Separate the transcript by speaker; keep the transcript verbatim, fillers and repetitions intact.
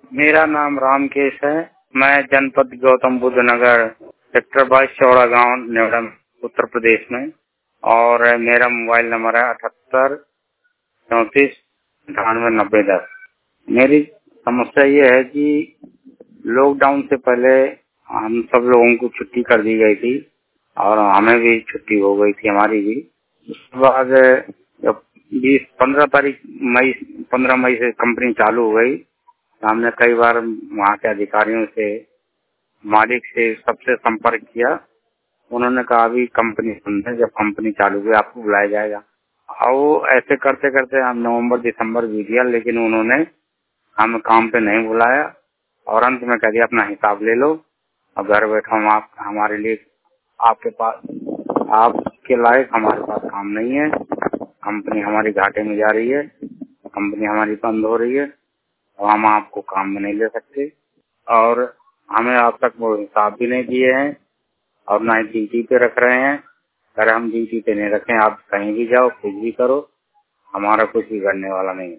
Speaker 1: मेरा नाम रामकेश है। मैं जनपद गौतम बुद्ध नगर सेक्टर बाईस चौड़ा गांव नेवड़ा उत्तर प्रदेश में, और मेरा मोबाइल नंबर है अठहत्तर चौंतीस अठानवे नब्बे दस। मेरी समस्या ये है कि लॉकडाउन से पहले हम सब लोगों को छुट्टी कर दी गई थी और हमें भी छुट्टी हो गई थी, हमारी भी। उसके बाद जब बीस पंद्रह तारीख मई पंद्रह मई से कंपनी चालू हो गई, हमने कई बार वहाँ के अधिकारियों से, मालिक से, सबसे संपर्क किया। उन्होंने कहा अभी कंपनी बंद है, जब कंपनी चालू हुई आपको बुलाया जाएगा। और ऐसे करते करते हम नवंबर दिसंबर बीत गया, लेकिन उन्होंने हमें काम पे नहीं बुलाया और अंत में कह दिया अपना हिसाब ले लो और घर बैठो, हम आप हमारे लिए आपके पास आपके लायक हमारे पास काम नहीं है। कंपनी हमारी घाटे में जा रही है, कंपनी हमारी बंद हो रही है और हम आपको काम में नहीं ले सकते। और हमें आज तक वो हिसाब भी नहीं दिए हैं और ना ही ड्यूटी पे रख रहे हैं। अगर हम ड्यूटी पे नहीं रखें, आप कहीं भी जाओ, कुछ भी करो, हमारा कुछ भी करने वाला नहीं है।